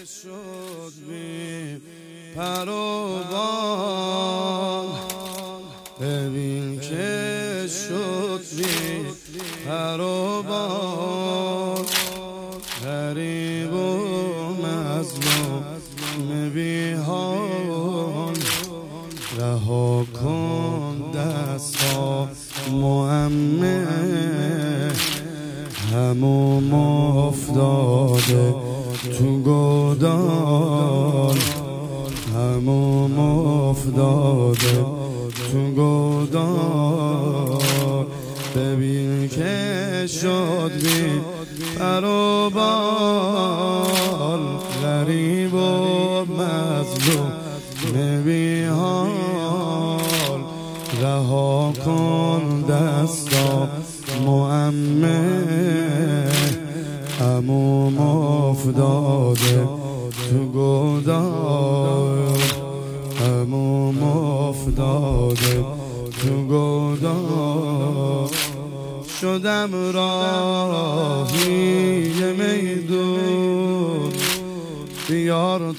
شد بی پر و بال، ببین که شد بی پر و بال، غریب و مظلوم بی حال. رها کن دستا معمه، هموم افتاده تو گودال، هموم افتاده تو گودال. ببین که شد بی پر و بال، غریب و مظلوم بی حال. رها کن دستا معمه، عموم افتاده تو گودال، عموم افتاده تو گودال. شدم راهی میدون، بیار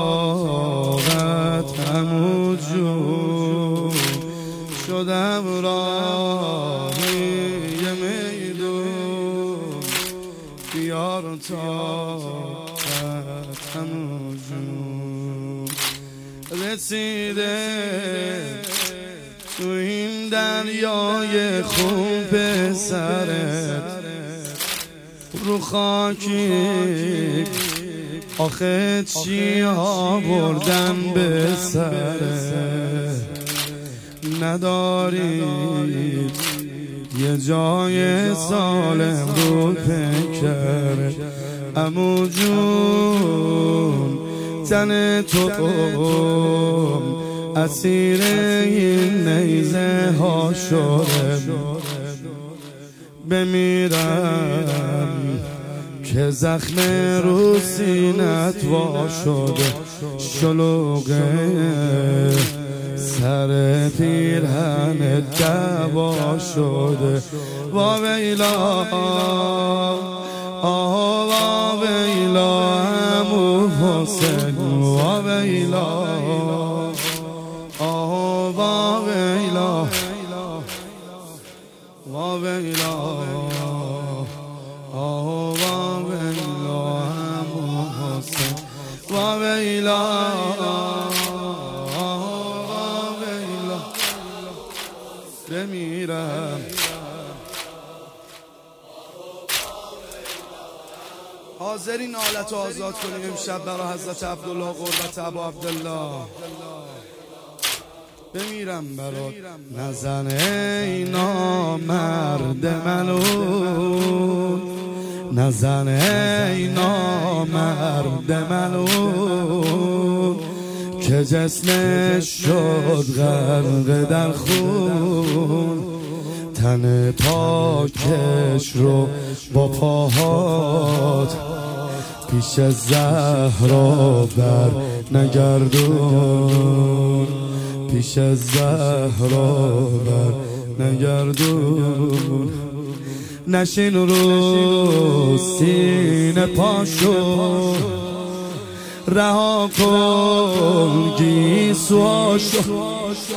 طاقت همو جون. شدم راهی میدون، بیار طاقت همو جون. رسیده تو این دریای خون پسرت، رو خاکی آخه چی آوردن به سرت. ندارید یه جای سالم رو پیکر عمو جون. تن تو اسیر این نیزه ها شده، بمیرم که زخم رو سینت وا شده. شلوغه سر پیرهنت دوا شده. وا ویلا آه وا ویلا عمو حسین، وا ویلا آه وا ویلا، وا ویلا آه وا ویلا عمو حسین، وا ویلا بمیرم. حاضرین حالت آزاد کنیم امشب برای حضرت عبدالله قربت ابا عبدالله. بمیرم برات نزن ای نامرد ملعون، نزن ای نامرد ملعون، که جسمش شد غرق در خون. تن پاکش رو با پاهات پیش زهرا بر نگردون، پیش زهرا بر نگردون. نشین رو سینه پاشو، رها کن گیسواشو.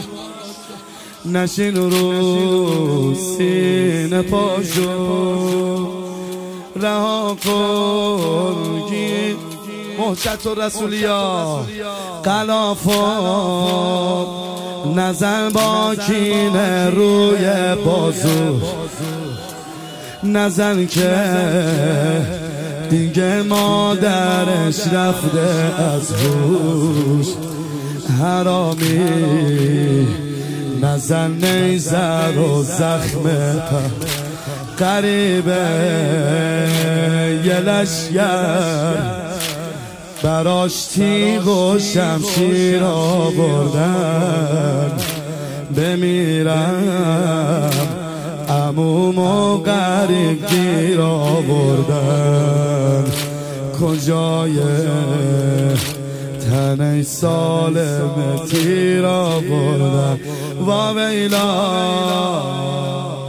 نشین رو سینه پاشو، رها کن محجت و رسولیا. قلافا نزن با کینه روی بازو، نزن که دیگه مادرش رفته از هوش. حرامی نزن نیزه رو زخم قریبه یه لشگر، براش تیغ و شمشیر آوردن. بمیرم عموم و غریب گیر آوردن. کجای تنه سالم تیر آوردن. وا ویلا